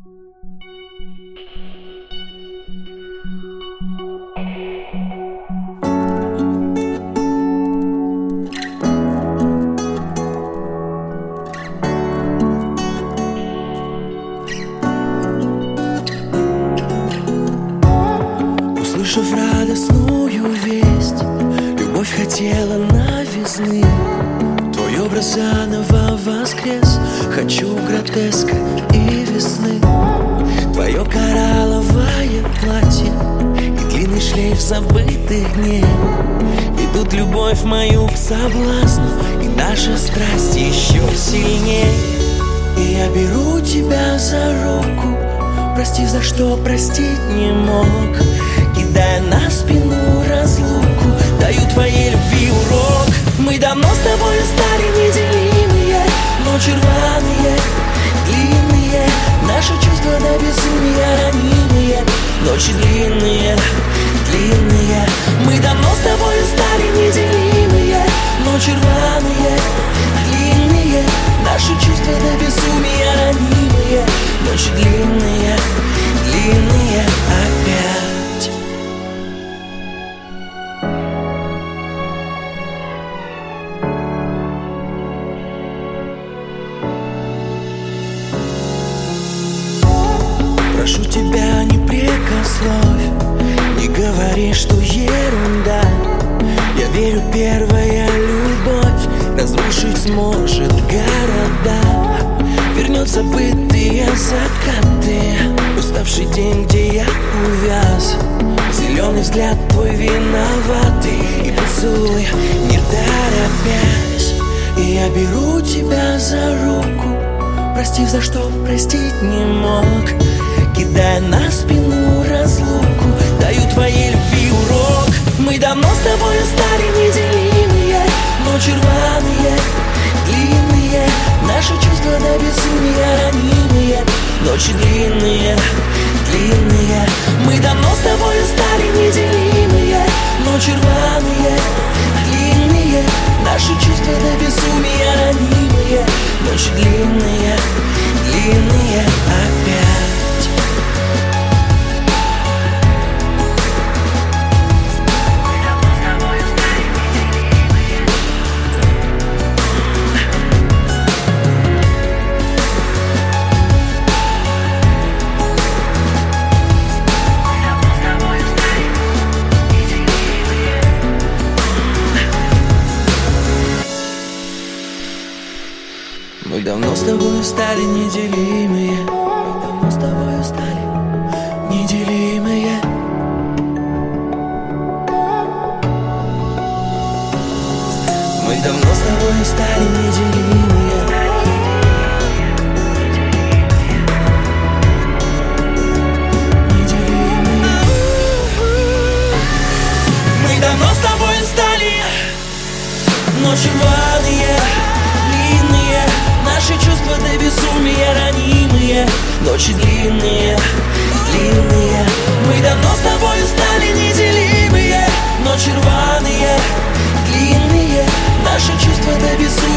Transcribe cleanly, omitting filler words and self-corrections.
Услышав радостную весть, любовь хотела новизны. Твой образ заново воскрес. Хочу гротеска и весны. Твое коралловое платье и длинный шлейф забытых дней ведут любовь мою к соблазну, и наша страсть еще сильней. И я беру тебя за руку, простив, за что простить не мог, кидая на спину разлуку, даю твоей любви урок. Мы давно с тобой стали неделимые, ночи рваные, длинные, наши чувства до безумия ранимые, ночи длинные, длинные. Мы давно с тобой стали неделимые, ночи рваные, длинные, наши чувства до безумия ранимые, ночи длинные, длинные опять. Прошу тебя, не прекословь, не говори, что ерунда. Я верю, первая любовь разрушить сможет города. Вернет забытые закаты, уставший день, где я увяз. Зеленый взгляд твой виноватый, и поцелуй, не торопясь. И я беру тебя за руку, простив, за что простить не мог, кидая на спину разлуку, даю твоей любви урок. Мы давно с тобой стали неделимые, ночи рваные, длинные, наши чувства до безумия ранимые, ночи длинные, длинные. Мы давно с тобой стали неделимые, ночи рваные, длинные, наши чувства до безумия ранимые, ночи длинные, длинные опять. Мы давно с тобой стали неделимые, мы давно с тобой стали неделимые. Мы давно с тобой стали неделимые. Неделимые. Мы давно с тобой стали ночи рваные, длинные, наши чувства до безумия ранимые, ночи длинные, длинные. Мы давно с тобой стали неделимые, ночи рваные, длинные, наши чувства до безумия